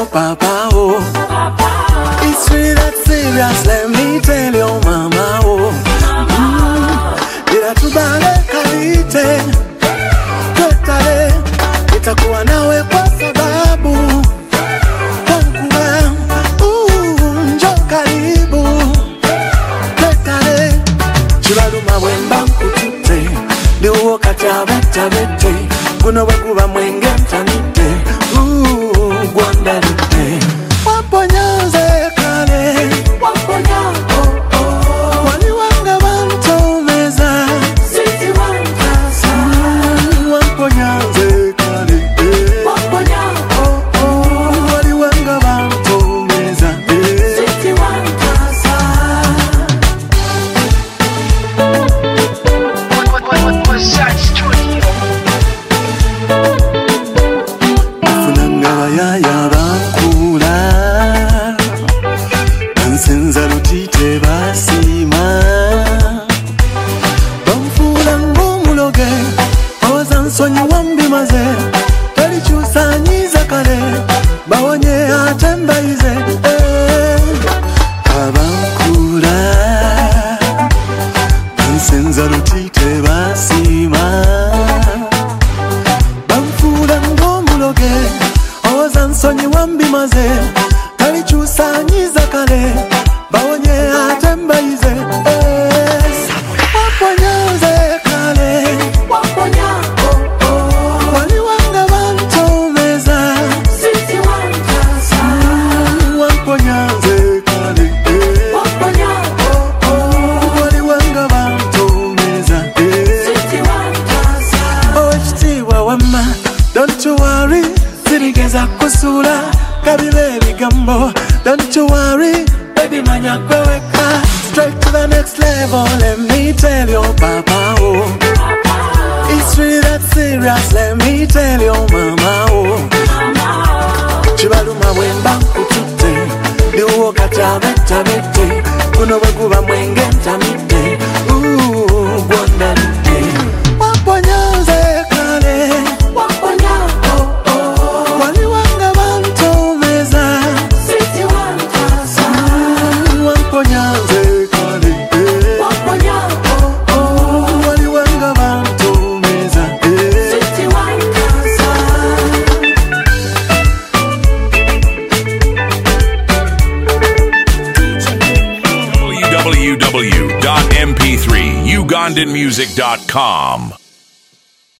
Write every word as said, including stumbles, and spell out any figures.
your papa, oh. It's really that serious, let me tell your mama, oh. Mm. Ila tubale kalite, ketale, itakuwa nawe kwa sababu kankuwa, uh, njo karibu, ketale, chibaluma wemba kutute, liuo kachabeta bete, kuno wekuba mwenge mtanite, uh, guandalite. Waponyaze kale, waponyaze, oh, oh. Waliwanga bantomeza, sisi wantasa. Mm, waponyaze kale, eh. Waponyaze, oh, oh. Waliwanga bantomeza, eh. Sisi wantasa. What's that studio? Funanga ya ya bankula, Ansenza lutite basima, bamfula ngumuloge, ozansonyi wambimaze, kalichusanyiza kale, bawonye atembaize, eh. Abankula, Ansenza lutite basima, bamfula ngumuloge, ozansonyi wambimaze, kalichusanyiza kale, bawonye atembaize, eh. Waponyaze kale, waponyaze, oh, oh. Waliwanga bantomeza, sisi wantasa. Mm, waponyaze kale, eh. Waponyaze, oh, oh. Waliwanga bantomeza, eh. Sisi wantasa. Oh, chitiwa wama, don't you worry, zirigeza kusula, kabibe bigambo, don't you worry, baby manya kweweka, straight to the next level, let me tell your papa, oh. It's really that serious, let me tell your mama, oh. Chibaluma wemba kutute, liuo kachabeta bete, kuno wekuba mwenge mtamite, uh, guandalite. Waponyaze kale, waponyaze, oh, oh. Waliwanga bantomeza, sisi wantasa. Mm, waponyaze kale, eh. Waponyaze, oh, oh. Waliwanga bantomeza, eh. Sisi wantasa. w w w dot m p three ugandan music dot com